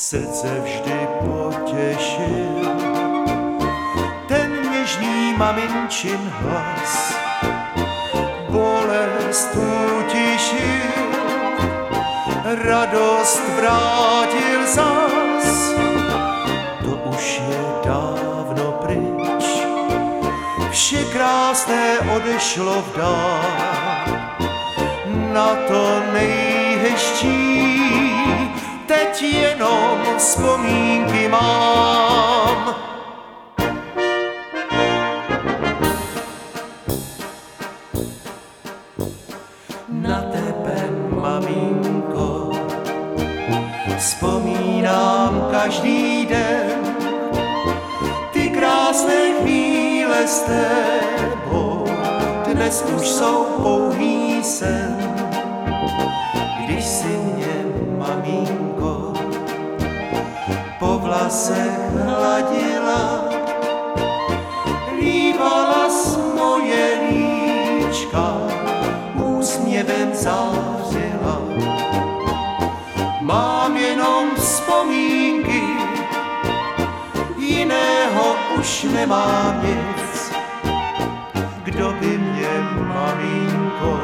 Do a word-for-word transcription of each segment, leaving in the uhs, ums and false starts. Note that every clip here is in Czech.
srdce vždy potěšil ten něžný maminčin hlas, bolest utišil, radost vrátil zas. To už je dávno pryč, vše krásné odešlo vdál, na to nejhezčí teď jenom vzpomínky mám. Na tebe, maminko, vzpomínám každý den, ty krásné chvíle s tebou dnes už jsou pouhý sen. Když si mě, maminko, po vlasech hladila, líbala s moje líčka, úsměvem zářila. Mám jenom vzpomínky, jiného už nemám nic. Kdo by mě, maminko,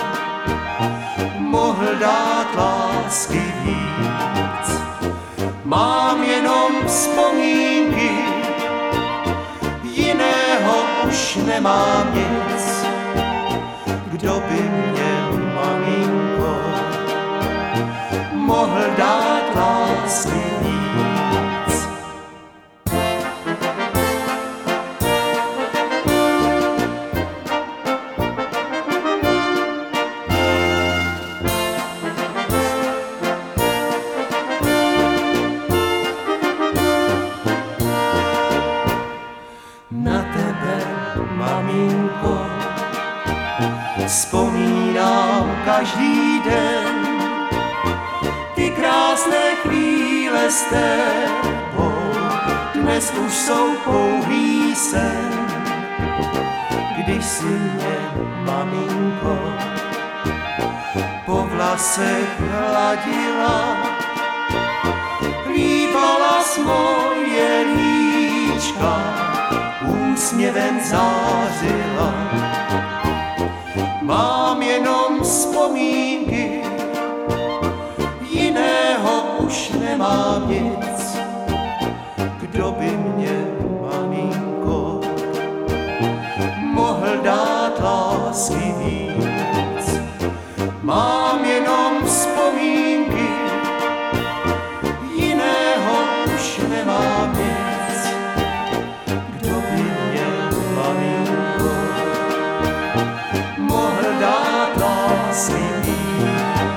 mohl dát lásky víc? Mám jenom vzpomínky, jiného už nemám nic. Kdo by mě, maminko, mohl dát lásky víc? Na tebe, maminko, vzpomínám každý den, ty krásné chvíle s tebou dnes už jsou pouhý sen. Když si mě, maminko, po vlasech hladila, líbala s moje líčka, úsměvem zářila. Mám jenom vzpomínky, jiného už nemám nic. Kdo by mě, maminko, mohl dát lásky víc? Mám jenom vzpomínky, jiného už nemám nic. Kdo by mě, maminko, mohl dát lásky víc?